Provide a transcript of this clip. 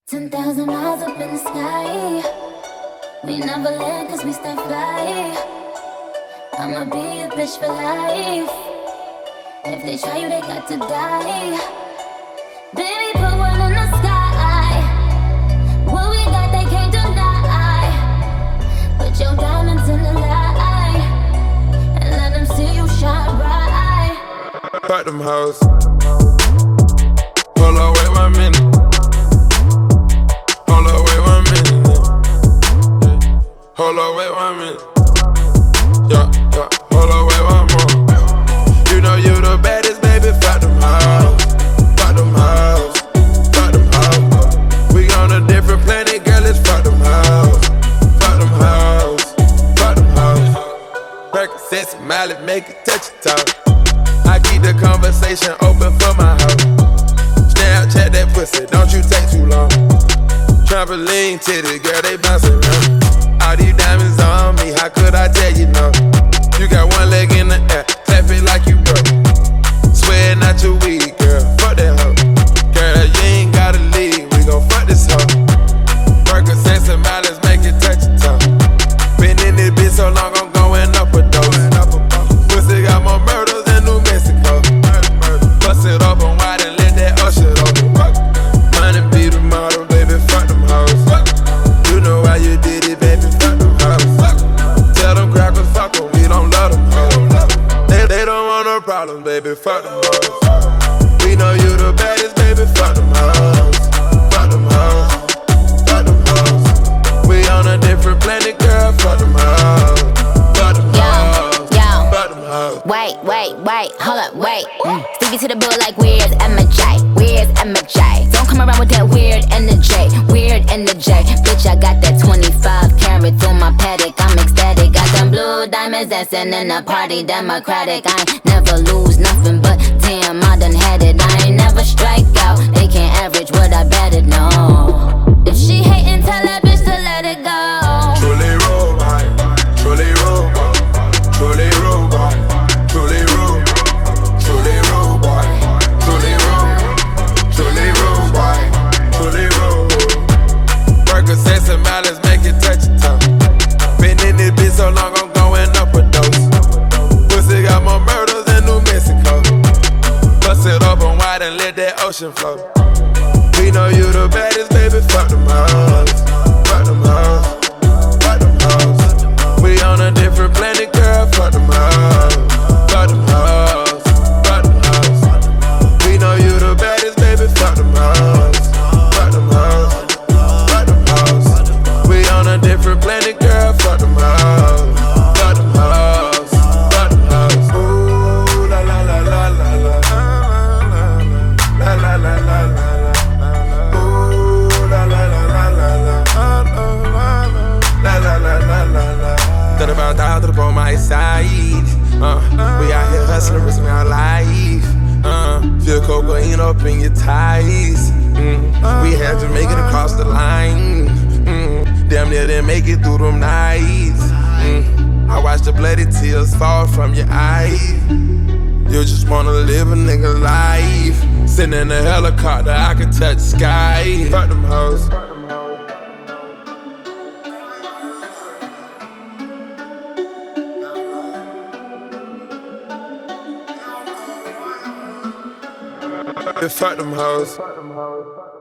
10,000 miles up in the sky. We never land cause we stay fly. I'ma be a bitch for life. If they try you, they got to die. Baby, put one in the sky. What we got, they can't deny. Put your diamonds in the light and let them see you shine bright. Fuck them hoes. Hold on, wait 1 minute. Hold on, wait 1 minute. Hold on, wait 1 minute. Yeah. Hold on, wait 1 more. You know you the baddest, baby. Fuck them hoes. Fuck them hoes. Fuck them hoes. We on a different planet, girl. Let's fuck them hoes. Fuck them hoes. Fuck them hoes. Percocets and Miley, make it touch your toe. I keep the conversation open for my hoe. Snapchat that pussy, don't you take too long. Trampoline titties, girl, they bouncing around. All these diamonds on me, how could I tell you no? You got one leg in the air, clap it like you broke. Swear not your weed, girl, fuck that hoe. Girl, you ain't gotta leave, we gon' fuck this hoe. Percocets and Miley, make it touch your toe. Been in this bitch so long, I'm going up a dose. Pussy got more murders than New Mexico. Bust it open wide and let that ocean open. Money be the model, baby, fuck them hoes. You know why you did it, baby, fuck them hoes. Tell them crackers, fuck them, we don't love them hoes. They don't want no problems, baby, fuck them hoes. We know you the baddest, baby, fuck them hoes. Fuck them hoes. Fuck them hoes. We on a different planet, girl, fuck them hoes. Fuck them hoes. Fuck them hoes. Wait, hold up, wait. Stevie to the bill like where's MJ? Where's MJ? Don't come around with that weird energy, weird energy. Bitch, I got that 25 carats on my paddock. I'm ecstatic, got them blue diamonds dancing in the party, democratic. I ain't never lose nothing, but damn, I done had it. I ain't never strike out, they can't average what I betted, no. If she hatin', tell that bitch to let it go. Truly robot, truly robot, truly robot, truly robot, truly robot, truly robot, truly robot, truly robot. Percocets and Miley, make it touch your toe. Been in this bitch so long, I'm going up a dose. Pussy got more murders than New Mexico. Bust it open wide and let that ocean flow. We know you the baddest, baby, fuck them hoes. Fuck them hoes. Fuck them hoes. We on a different planet, girl, fuck them hoes. Fuck them hoes. Fuck them hoes. We know you the baddest, baby, fuck them hoes. Fuck them hoes. Fuck them hoes. We on a different planet, girl, fuck them hoes. Fuck them hoes. Fuck them hoes. Ooh, la la la la la la. La la la la la. Thought about the other on my side. We out here hustling, risking our life. Feel cocaine up in your ties. We had to make it across the line. Damn near didn't make it through them nights. I watched the bloody tears fall from your eyes. You just wanna live a nigga life. Sitting in a helicopter, I can touch the sky. Fuck them hoes. Fuck them hoes.